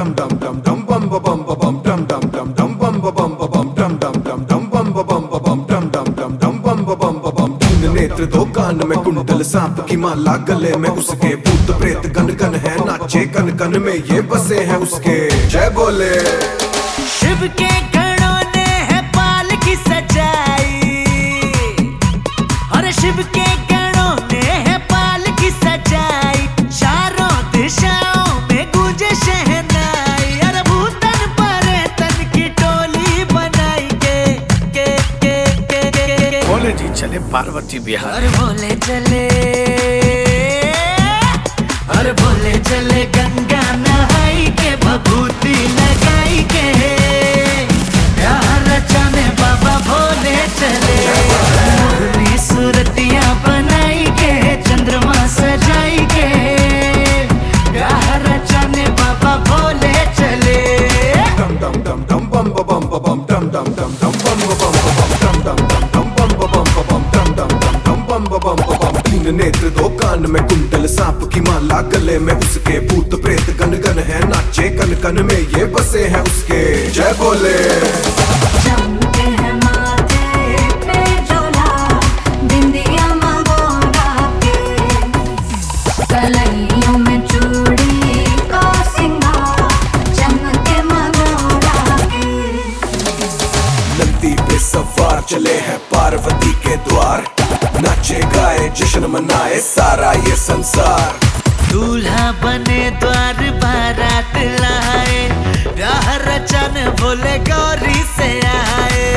dum dum dum dum bum ba bum ba bum dum dum dum dum bum ba bum ba bum dum dum dum dum bum ba bum ba bum dum dum dum dum bum ba bum ba bum तीन नेत्र दो कान में कुंडल सांप की माला गले में उसके भूत प्रेत गन गन है नाचे कन कन में ये बसे हैं उसके जय बोले शिव के गणों ने है पाल की सजाई और शिव के गणों ने है पाल की सजाई चारों दिशाओं में गूंजे शहनाई और भूतन परेतन की टोली बनाई के बोले जी चले पार्वती बिहार और बोले चले गंगा नहाई के भभूति लगाई के प्यार रचाने बाबा भोले चले मोरनी सूरतियां बनाई के चंद्रमा सजाई के प्यार रचाने बाबा भोले चले dum dum dum dum bum ba bum ba bum dum dum dum dum bum ba bum ba bum dum dum dum dum bum ba bum ba bum dum dum dum dum bum ba bum ba bum तीन नेत्र दो कान में कुंडल सांप की माला गले में उसके भूत प्रेत गन गन है नाचे कन कन में ये बसे हैं उसके जय बोले चमके हैं माथे पे झोला बिंदिया मंगोरा के कलाइयों में चूड़ी का सिंगार चमके मंगोरा के नंदी पे सवार चले हैं पार्वती के द्वार नाचे गाए जश्न मनाए सारा ये संसार दूल्हा बने द्वार बारात लाए प्यार रचन बोले गौरी से आए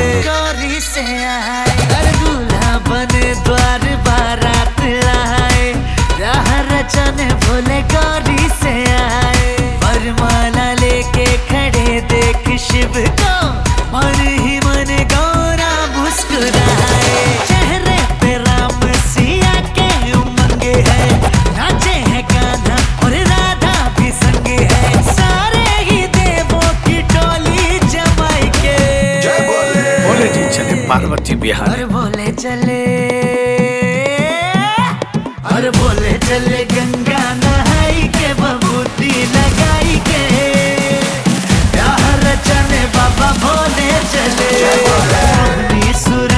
अरे दूल्हा बने द्वार बारात लाए प्यार रचन बोले गौरी से आए वरमाला लेके खड़े देख शिव को मन ही मन गौरा मुस्कुराए चेहरे पे राम सिया के उमंगे है नाचे है कान्हा और राधा भी संगे है सारे ही देवों की टोली जमाई के जय बोले बोले जी चले पार्वती बिहार और बोले चले गंगा नहाई के भभूति लगाई के प्यार रचने बाबा भोले चले मोरनी